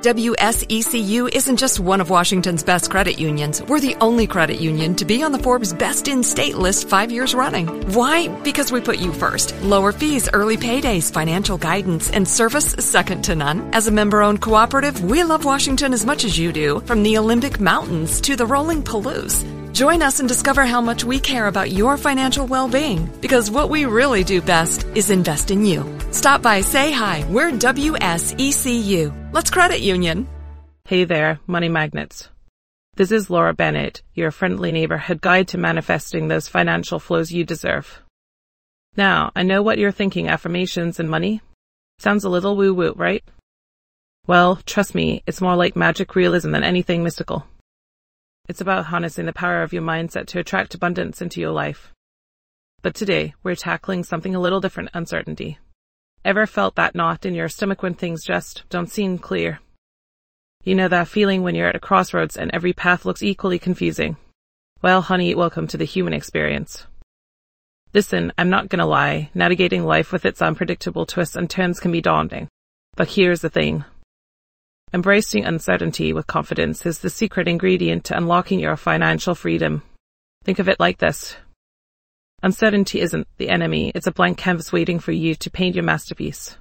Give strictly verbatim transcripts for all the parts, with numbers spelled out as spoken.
W S E C U isn't just one of Washington's best credit unions. We're the only credit union to be on the Forbes Best in State list five years running. Why? Because we put you first. Lower fees, early paydays, financial guidance, and service second to none. As a member-owned cooperative, we love Washington as much as you do, from the Olympic Mountains to the rolling Palouse. Join us and discover how much we care about your financial well-being, because what we really do best is invest in you. Stop by, say hi. We're W S E C U. Let's credit union. Hey there, money magnets. This is Laura Bennett, your friendly neighborhood guide to manifesting those financial flows you deserve. Now, I know what you're thinking, affirmations and money. Sounds a little woo-woo, right? Well, trust me, it's more like magic realism than anything mystical. It's about harnessing the power of your mindset to attract abundance into your life. But today, we're tackling something a little different: uncertainty. Ever felt that knot in your stomach when things just don't seem clear? You know that feeling when you're at a crossroads and every path looks equally confusing? Well, honey, welcome to the human experience. Listen, I'm not gonna lie, navigating life with its unpredictable twists and turns can be daunting. But here's the thing. Embracing uncertainty with confidence is the secret ingredient to unlocking your financial freedom. Think of it like this. Uncertainty isn't the enemy, it's a blank canvas waiting for you to paint your masterpiece.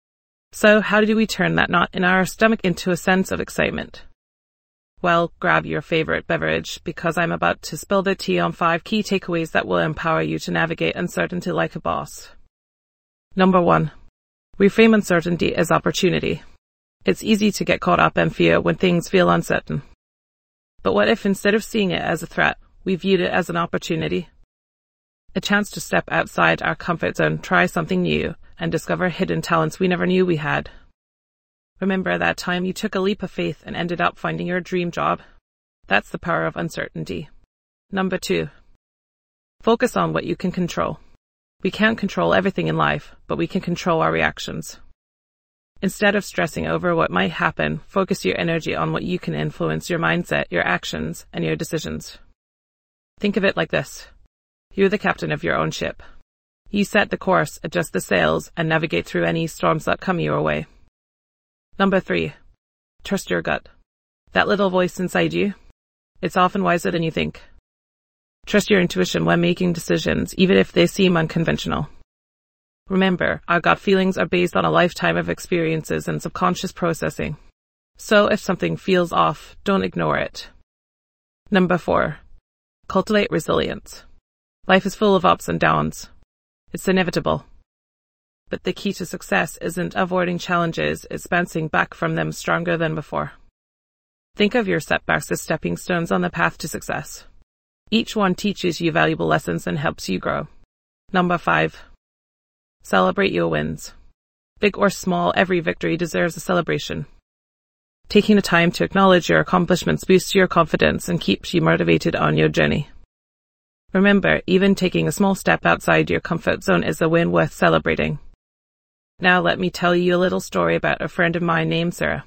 So how do we turn that knot in our stomach into a sense of excitement? Well, grab your favorite beverage, because I'm about to spill the tea on five key takeaways that will empower you to navigate uncertainty like a boss. Number one, reframe uncertainty as opportunity. It's easy to get caught up in fear when things feel uncertain. But what if instead of seeing it as a threat, we viewed it as an opportunity? A chance to step outside our comfort zone, try something new, and discover hidden talents we never knew we had. Remember that time you took a leap of faith and ended up finding your dream job? That's the power of uncertainty. Number two, focus on what you can control. We can't control everything in life, but we can control our reactions. Instead of stressing over what might happen, focus your energy on what you can influence: your mindset, your actions, and your decisions. Think of it like this. You're the captain of your own ship. You set the course, adjust the sails, and navigate through any storms that come your way. Number three, trust your gut. That little voice inside you, it's often wiser than you think. Trust your intuition when making decisions, even if they seem unconventional. Remember, our gut feelings are based on a lifetime of experiences and subconscious processing. So if something feels off, don't ignore it. Number four, cultivate resilience. Life is full of ups and downs. It's inevitable. But the key to success isn't avoiding challenges, it's bouncing back from them stronger than before. Think of your setbacks as stepping stones on the path to success. Each one teaches you valuable lessons and helps you grow. Number five, celebrate your wins. Big or small, every victory deserves a celebration. Taking the time to acknowledge your accomplishments boosts your confidence and keeps you motivated on your journey. Remember, even taking a small step outside your comfort zone is a win worth celebrating. Now let me tell you a little story about a friend of mine named Sarah.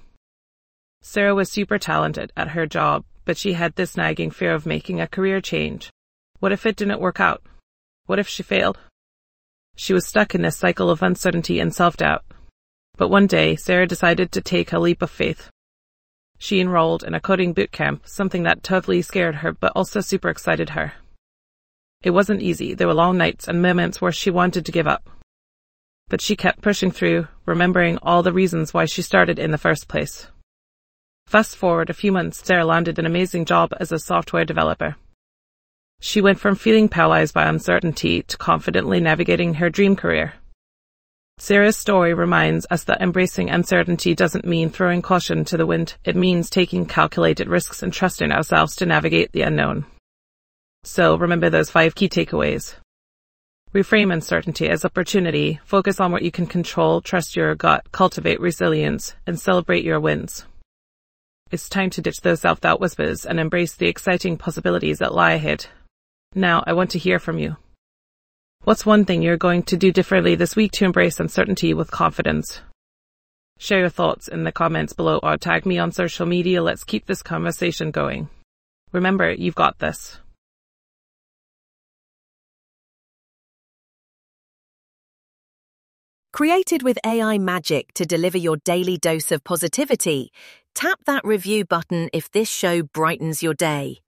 Sarah was super talented at her job, but she had this nagging fear of making a career change. What if it didn't work out? What if she failed? She was stuck in this cycle of uncertainty and self-doubt. But one day, Sarah decided to take a leap of faith. She enrolled in a coding boot camp, something that totally scared her but also super excited her. It wasn't easy. There were long nights and moments where she wanted to give up. But she kept pushing through, remembering all the reasons why she started in the first place. Fast forward a few months, Sarah landed an amazing job as a software developer. She went from feeling paralyzed by uncertainty to confidently navigating her dream career. Sarah's story reminds us that embracing uncertainty doesn't mean throwing caution to the wind. It means taking calculated risks and trusting ourselves to navigate the unknown. So remember those five key takeaways. Reframe uncertainty as opportunity, focus on what you can control, trust your gut, cultivate resilience, and celebrate your wins. It's time to ditch those self-doubt whispers and embrace the exciting possibilities that lie ahead. Now, I want to hear from you. What's one thing you're going to do differently this week to embrace uncertainty with confidence? Share your thoughts in the comments below or tag me on social media. Let's keep this conversation going. Remember, you've got this. Created with A I magic to deliver your daily dose of positivity, Tap that review button if this show brightens your day.